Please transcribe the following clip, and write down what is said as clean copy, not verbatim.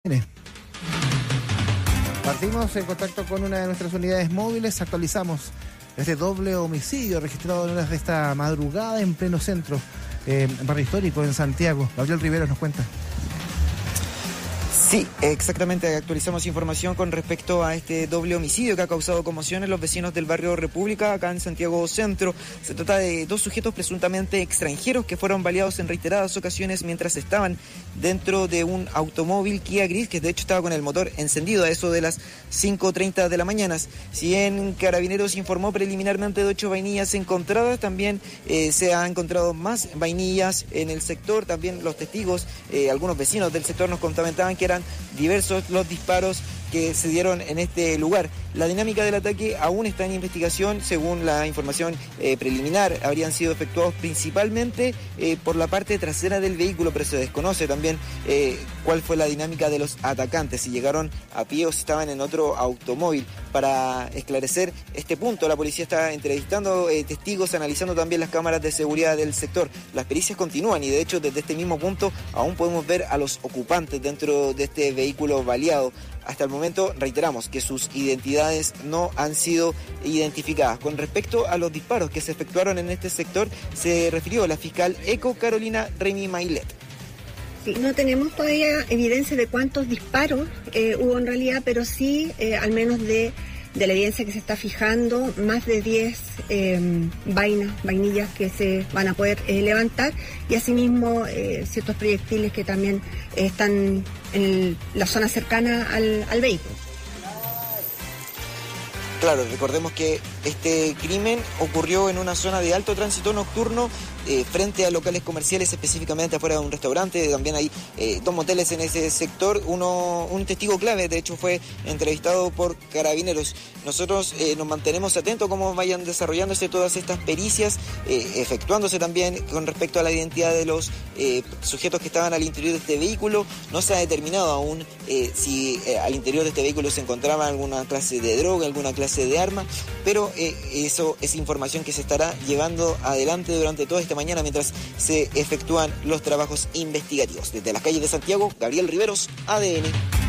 Mire, partimos en contacto con una de nuestras unidades móviles, actualizamos este doble homicidio registrado en horas de esta madrugada en pleno centro, barrio histórico en Santiago. Gabriel Riveros nos cuenta. Sí, exactamente, actualizamos información con respecto a este doble homicidio que ha causado conmoción en los vecinos del barrio República, acá en Santiago Centro. Se trata de dos sujetos presuntamente extranjeros que fueron baleados en reiteradas ocasiones mientras estaban dentro de un automóvil Kia gris, que de hecho estaba con el motor encendido a eso de las 5:30 de la mañana. Si bien Carabineros informó preliminarmente de 8 vainillas encontradas, también se han encontrado más vainillas en el sector. También los testigos, algunos vecinos del sector nos comentaban que eran diversos los disparos que se dieron en este lugar. La dinámica del ataque aún está en investigación. Según la información preliminar, habrían sido efectuados principalmente por la parte trasera del vehículo, pero se desconoce también cuál fue la dinámica de los atacantes, si llegaron a pie o si estaban en otro automóvil. Para esclarecer este punto, la policía está entrevistando testigos, analizando también las cámaras de seguridad del sector. Las pericias continúan y de hecho desde este mismo punto aún podemos ver a los ocupantes dentro de este vehículo baleado. Hasta el momento, reiteramos que sus identidades no han sido identificadas. Con respecto a los disparos que se efectuaron en este sector, se refirió la fiscal Eco Carolina Remy Mailet. Sí, no tenemos todavía evidencia de cuántos disparos hubo en realidad, pero sí, al menos de la evidencia que se está fijando, más de 10 vainillas que se van a poder levantar, y asimismo ciertos proyectiles que también están en la zona cercana al vehículo. Claro, recordemos que este crimen ocurrió en una zona de alto tránsito nocturno, frente a locales comerciales, específicamente afuera de un restaurante. También hay dos moteles en ese sector. Un testigo clave, de hecho, fue entrevistado por Carabineros. Nosotros nos mantenemos atentos a cómo vayan desarrollándose todas estas pericias, efectuándose también con respecto a la identidad de los sujetos que estaban al interior de este vehículo. No se ha determinado aún si al interior de este vehículo se encontraba alguna clase de droga, alguna clase de arma, pero eso es información que se estará llevando adelante durante toda esta mañana mientras se efectúan los trabajos investigativos. Desde las calles de Santiago, Gabriel Riveros, ADN.